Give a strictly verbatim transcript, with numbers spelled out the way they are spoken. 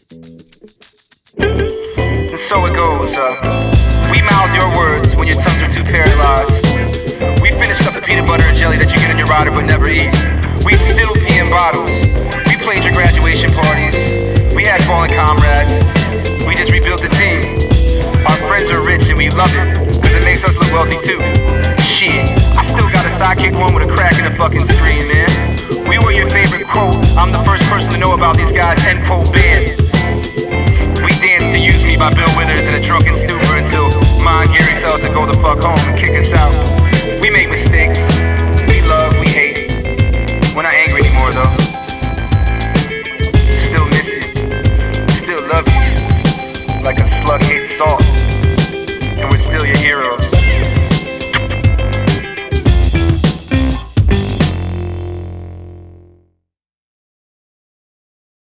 And so it goes, uh, we mouth your words when your tongues are too paralyzed. We finished up the peanut butter and jelly that you get in your rider but never eat. We still pee in bottles. We played your graduation parties. We had fallen comrades. We just rebuilt the team. Our friends are rich and we love it, cause it makes us look wealthy too. Shit, I still got a sidekick one with a crack in the fucking screen, man. We were your favorite quote. I'm the first person to know about these guys' end quote band. We danced to Use Me by Bill Withers in a drunken stupor until Ma and Gary tells us to go the fuck home and kick us out. We make mistakes. We love, we hate. We're not angry anymore though. Still miss you. Still love you. Like a slug hates salt.